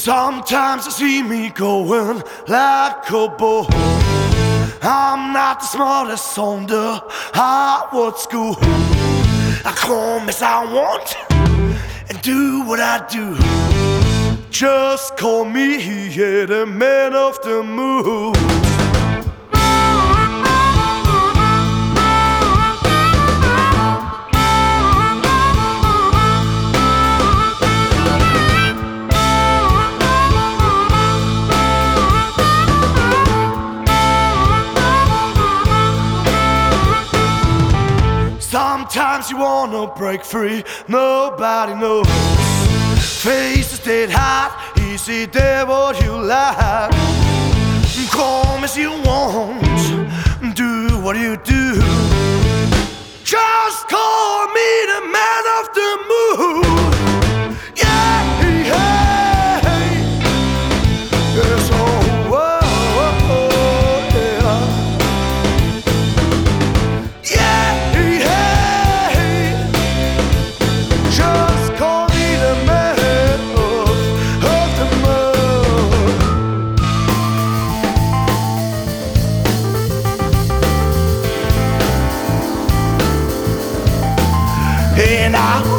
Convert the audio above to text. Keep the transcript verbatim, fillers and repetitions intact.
Sometimes you see me going like a bull. I'm not the smartest on the Harvard school. I come as I want and do what I do. Just call me yeah, the man of the moon. Sometimes you wanna break free, nobody knows. Faces dead hot, easy there what you like. Come as you want, do what you do. Just call me the man of the moon. Yeah, yeah, yes, oh, oh, oh, yeah. Yeah. And I